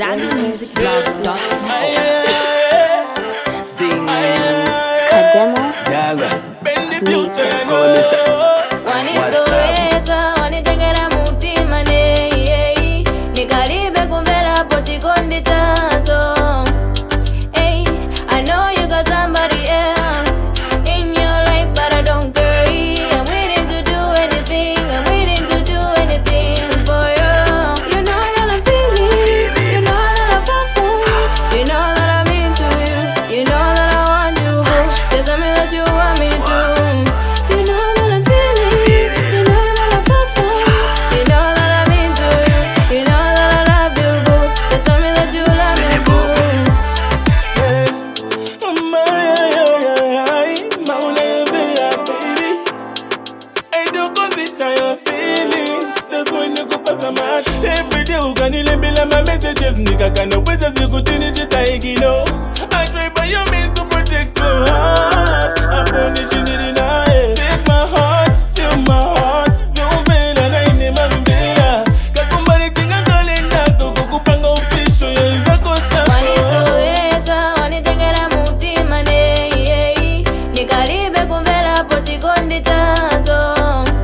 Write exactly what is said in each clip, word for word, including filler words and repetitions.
zambi music blog dot Sing Kademo Daga Later. Wanizoeza, wanitengera mutima ne yeah. Nikaribe kumvera poti konditazo. Hey, I know you got somebody else in your life, but I don't care. I'm willing to do anything, I'm willing to do anything for you. You know that I'm feeling, you know that I fall for you. You know that I'm into you, you know that I want you, boo. Just tell me that you want me to. You know that I'm feeling, you know that I fall for you. You know that I'm into you, you know that I love you, boo. Just tell me that you love me, boo. Every day you can email my messages, nigga can always as you continue to take it, no. I try by your means to protect your heart. I punish you in the night. Take my heart, feel my heart, feel me and I name my bella. Kakumbari tinga dole ndako kukupanga official ya izako sako. Wanizoeza, wanitengera mutima ne yeah. Nikaribe kumvera poti konditazo.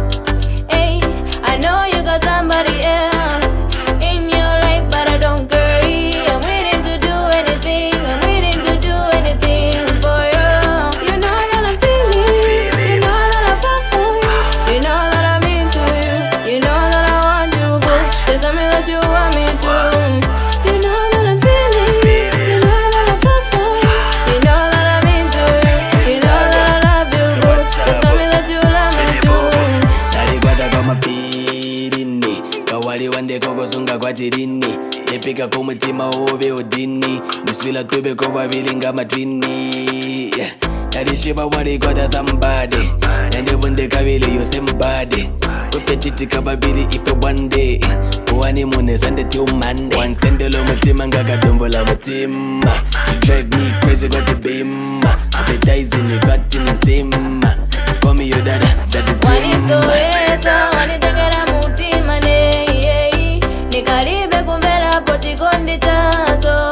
Hey, I know you got somebody else in your life, but I don't care. I'm willing to do anything, I'm willing to do anything for you. You know that I'm feeling, you know that I fall for you. You know that I'm into you, you know that I want you, boo. Just tell me that you want me to. You know that I'm feeling, you know that I fall for you. You know that I'm into you, you know that I love you, boo. Just tell me that you love me too. Nalikwata kwa mafirini kawali wande kokuzunga kwa tirini epika kumutima ube udini niswila tube kwa wabili nga matwini yeah. Nalishiba walikwata somebody nande bunde kabili you somebody kupe chiti kababili ife one day uwani mune sande till Monday wansendelo mutima nga kadombola mutima you drive me crazy got the beam appetizing you got in the same call me your dada that is him. Wanizoeza, wanitengera mutima ne yeah. Nikaribe kumvera poti konditazo.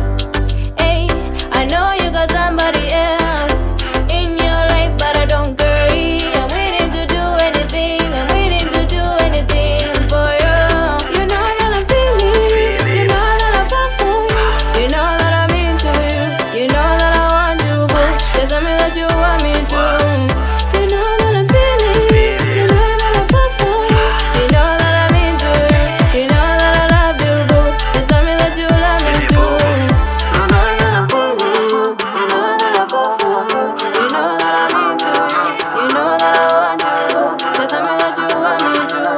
Hey, I know you got somebody else in your life, but I don't care. I'm willing to do anything, I'm willing to do anything for you. You know that I'm feeling, you know that I fall for you. You know that I'm into you, you know that I want you, boo. Just tell me that you want me to. You know that I'm feeling, you know that I fall for you. You know that I'm into you, you know that I love you, boo. Just tell me that you love me too. You know that I'm feeling, you know that I fall for you. You know that I'm into you, you know that I want you, boo. Just tell me that you want me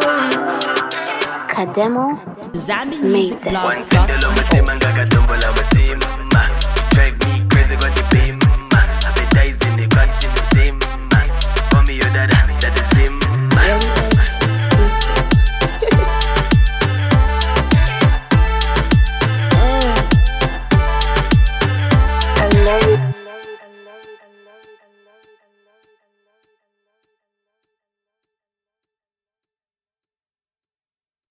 too. Kademo zambi music Later. blog dot Wansendelo mutima nga kadombola mutima drive me crazy got the